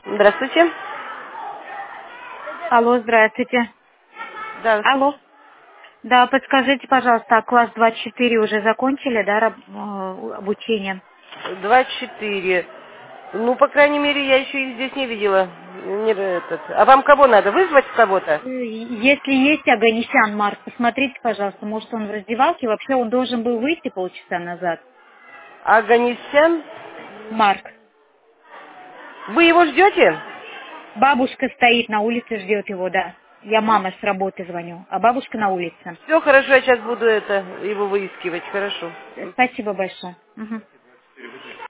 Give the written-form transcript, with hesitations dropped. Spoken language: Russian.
Здравствуйте. Алло, здравствуйте. Да, Алло. Да, подскажите, пожалуйста, а класс 24 уже закончили, да, обучение? 24. Ну, по крайней мере, я еще их здесь не видела. Не этот. А вам кого надо? Вызвать кого-то? Если есть Аганесян Марк, посмотрите, пожалуйста, может он в раздевалке, вообще он должен был выйти полчаса назад. Аганесян? Марк. Вы его ждете? Бабушка стоит на улице, ждет его, да. Я мама с работы звоню, а бабушка на улице. Все хорошо, я сейчас буду его выискивать. Хорошо. Спасибо большое. Мгм.